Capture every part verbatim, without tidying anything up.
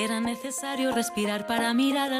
era necesario respirar para mirar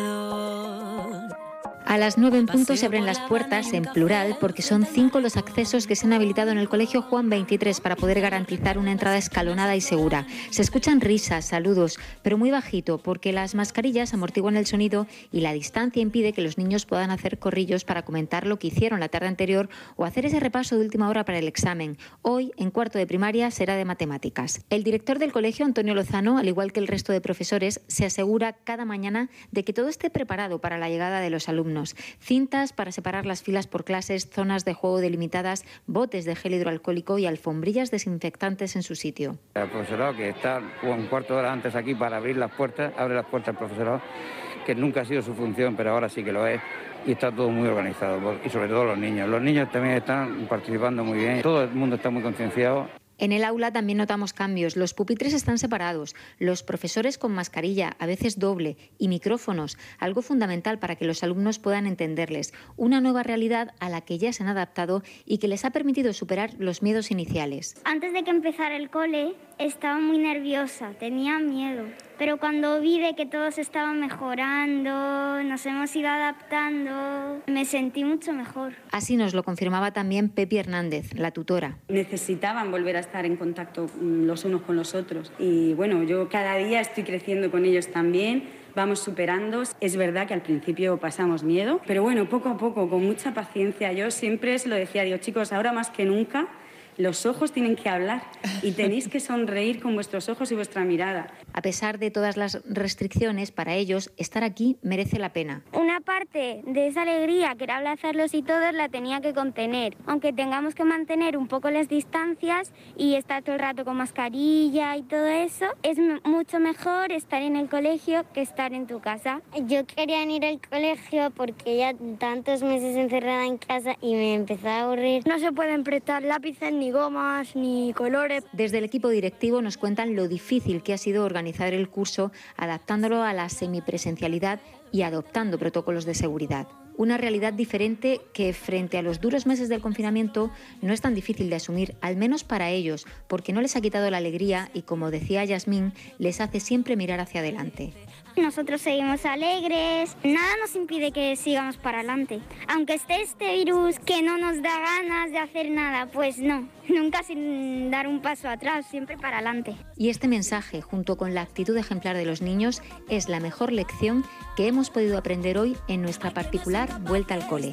alrededor. A las nueve en punto se abren las puertas, en plural, porque son cinco los accesos que se han habilitado en el Colegio Juan veintitrés para poder garantizar una entrada escalonada y segura. Se escuchan risas, saludos, pero muy bajito, porque las mascarillas amortiguan el sonido y la distancia impide que los niños puedan hacer corrillos para comentar lo que hicieron la tarde anterior o hacer ese repaso de última hora para el examen. Hoy, en cuarto de primaria, será de matemáticas. El director del colegio, Antonio Lozano, al igual que el resto de profesores, se asegura cada mañana de que todo esté preparado para la llegada de los alumnos. Cintas para separar las filas por clases, zonas de juego delimitadas, botes de gel hidroalcohólico y alfombrillas desinfectantes en su sitio. El profesorado que está un cuarto de hora antes aquí para abrir las puertas, abre las puertas el profesorado, que nunca ha sido su función, pero ahora sí que lo es. Y está todo muy organizado, y sobre todo los niños. Los niños también están participando muy bien, todo el mundo está muy concienciado. En el aula también notamos cambios. Los pupitres están separados, los profesores con mascarilla, a veces doble, y micrófonos, algo fundamental para que los alumnos puedan entenderles. Una nueva realidad a la que ya se han adaptado y que les ha permitido superar los miedos iniciales. Antes de que empezara el cole estaba muy nerviosa, tenía miedo. Pero cuando vi de que todos estaban mejorando, nos hemos ido adaptando, me sentí mucho mejor. Así nos lo confirmaba también Pepi Hernández, la tutora. Necesitaban volver a estar en contacto los unos con los otros. Y bueno, yo cada día estoy creciendo con ellos también, vamos superando. Es verdad que al principio pasamos miedo, pero bueno, poco a poco, con mucha paciencia. Yo siempre se lo decía, digo, chicos, ahora más que nunca, los ojos tienen que hablar y tenéis que sonreír con vuestros ojos y vuestra mirada. A pesar de todas las restricciones, para ellos estar aquí merece la pena. Una parte de esa alegría, que era abrazarlos y todos, la tenía que contener. Aunque tengamos que mantener un poco las distancias y estar todo el rato con mascarilla y todo eso, es mucho mejor estar en el colegio que estar en tu casa. Yo quería ir al colegio porque ya tantos meses encerrada en casa y me empezó a aburrir. No se pueden prestar lápices ni gomas, ni colores. Desde el equipo directivo nos cuentan lo difícil que ha sido organizar el curso, adaptándolo a la semipresencialidad y adoptando protocolos de seguridad. Una realidad diferente que, frente a los duros meses del confinamiento, no es tan difícil de asumir, al menos para ellos, porque no les ha quitado la alegría y, como decía Yasmín, les hace siempre mirar hacia adelante. Nosotros seguimos alegres, nada nos impide que sigamos para adelante. Aunque esté este virus que no nos da ganas de hacer nada, pues no, nunca sin dar un paso atrás, siempre para adelante. Y este mensaje, junto con la actitud ejemplar de los niños, es la mejor lección que hemos podido aprender hoy en nuestra particular vuelta al cole.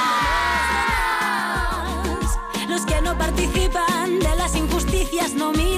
Los que no participan de las injusticias no miran.